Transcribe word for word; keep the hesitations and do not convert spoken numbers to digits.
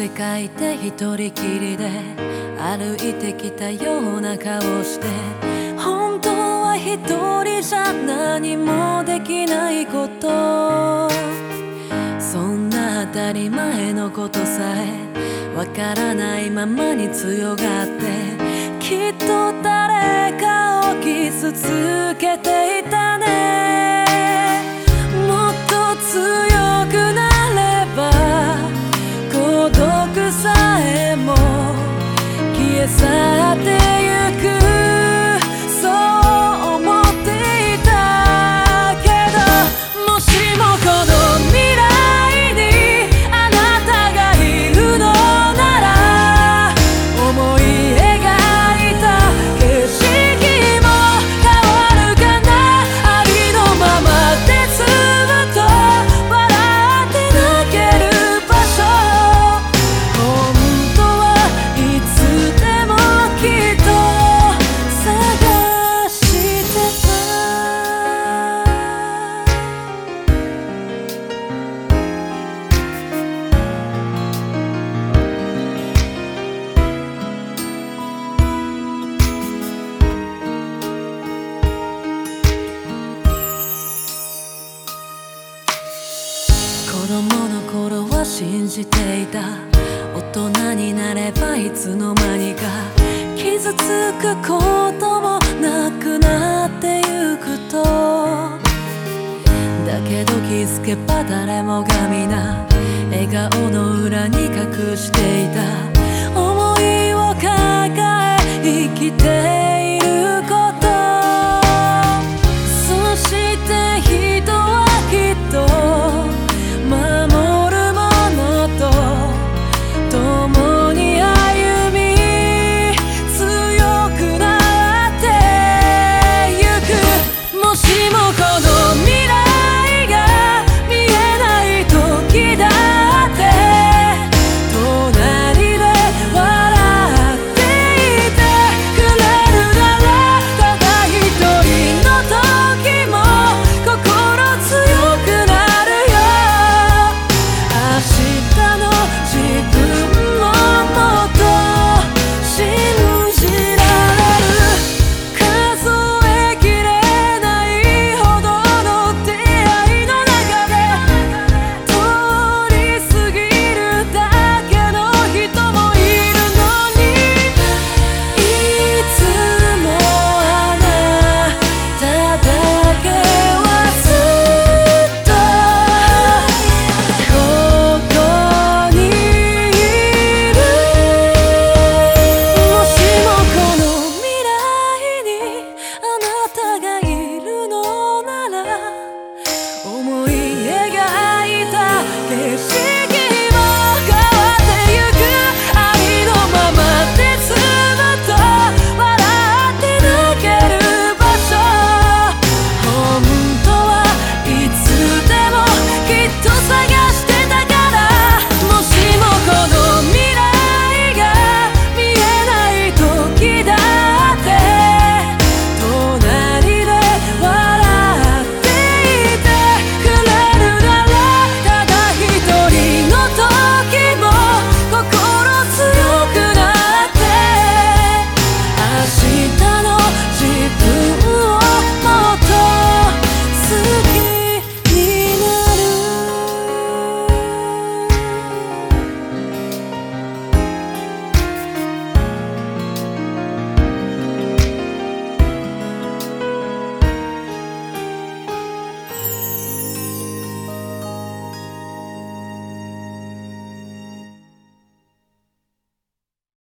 世界で一人きりで歩いてきたような顔して、本当は一人じゃ何もできないこと、そんな当たり前のことさえわからないままに強がって、きっと誰かを傷つけていたね。もっと強くなれば孤独さえも消え去ってゆく、そう思っていたけど、もしもこの未来にあなたがいるのなら、思い描いた景色も変わるかな。ありのままでずっと笑って泣ける場所、本当はいつでもきっと探してた。子供の頃は信じていた、大人になればいつの間にか傷つくこともなくなってゆくと。だけど気づけば誰もが皆笑顔の裏に隠していた想いを抱え生きている